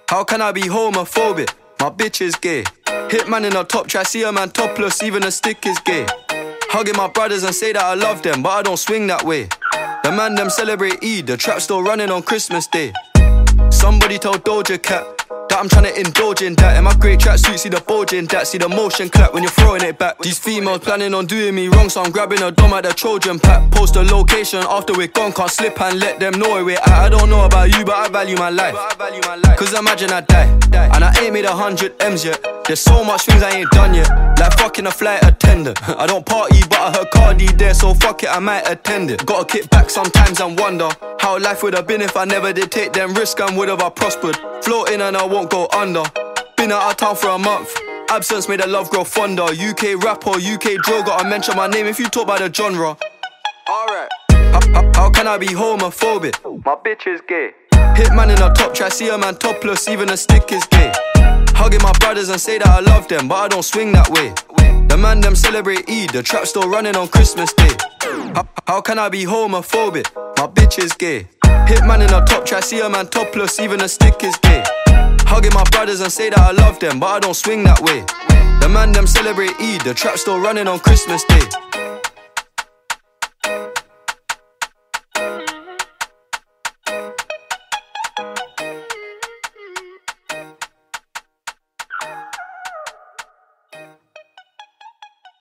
How can I be homophobic? My bitch is gay. Hitman in a top try, see a man topless, even a stick is gay. Hugging my brothers and say that I love them, but I don't swing that way. The man them celebrate Eid, the trap still running on Christmas Day. Somebody told Doja Cat that I'm tryna indulge in that. In my grey tracksuit, see the bulge in that. See the motion clap when you're throwing it back. These females planning on doing me wrong, so I'm grabbing a dom at the Trojan pack. Post a location after we're gone, can't slip and let them know where we're at. I don't know about you, but I value my life. Cause imagine I die, and I ain't made 100 M's yet. There's so much things I ain't done yet, like fucking a flight attendant. I don't party, but I heard Cardi there, so fuck it, I might attend it. Gotta kick back sometimes and wonder how life would have been if I never did take them risks, and would have I prospered. Floating and I won't go under. Been out of town for a month, absence made the love grow fonder. UK rapper, UK drill, gotta mention my name if you talk about the genre. Alright. How can I be homophobic? My bitch is gay. Hitman in a top try, see a man topless, even a stick is gay. Hugging my brothers and say that I love them, but I don't swing that way. The man them celebrate Eid, the trap still running on Christmas Day. How can I be homophobic? My bitch is gay. Hitman in a top try, see a man topless, even a stick is gay. Hugging my brothers and say that I love them, but I don't swing that way. The man them celebrate Eid, the trap still running on Christmas Day.